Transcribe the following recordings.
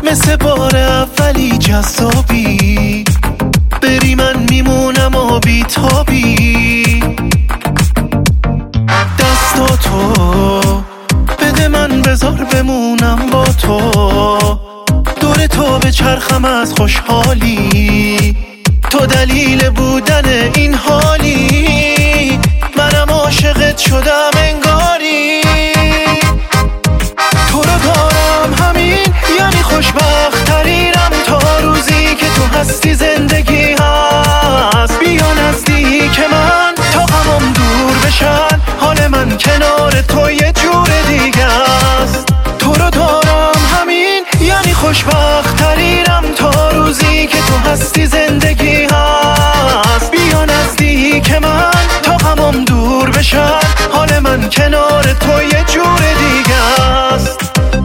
مثل بار اولی جذابی، بری من میمونم و بیتابی. دستاتو بده من بذار بمونم با تو، دور تو به چرخم از خوشحالی، تو دلیل بودن این حالی، منم عاشقت شدم انگاری. تو رو دارم همین یعنی خوشبخت ترینم، تا روزی که تو هستی زندگی هست. بیا نزدیک من تا غمم دور بشن، حال من کنار تو یه جور دیگه است. تو رو دارم همین یعنی خوشبخت ترینم، تا روزی که تو هستی زندگی هست. بیا نزدیک من تا غمم دور بشن، حال من کنار تو یه جور دیگه است.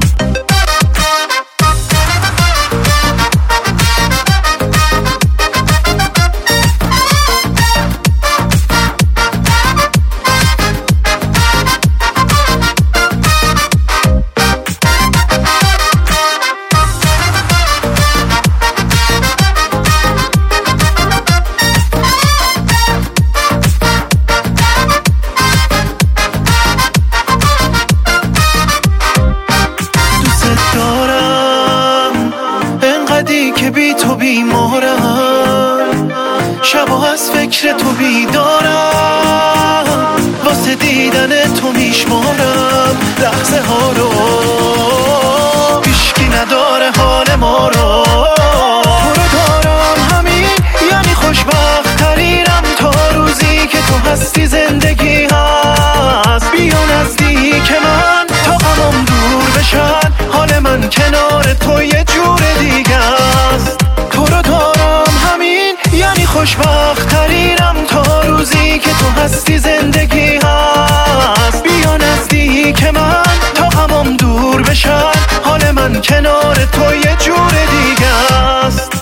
که بی تو بیمارم، شبا از فکر تو بیدارم، واسه دیدن تو میشمارم لحظه ها رو، هیچکی نداره حال ما رو. تو رو دارم همین یعنی خوشبخت ترینم، تا روزی که تو هستی زندگی هست. بیا نزدیک من تا غمم دور بشن، حال من کنار تو یه جور دیگه است. تو رو دارم همین یعنی خوشبخت ترینم، تا روزی که تو هستی زندگی هست. بیا نزدیک من تا غمم دور بشن، حال من کنار تو یه جور دیگه است.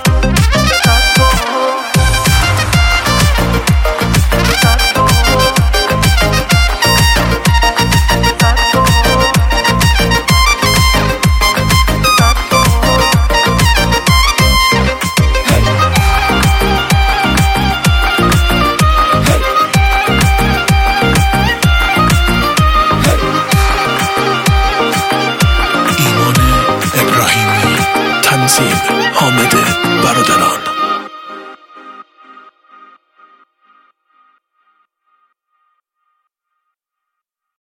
تنظیم حامد برادران.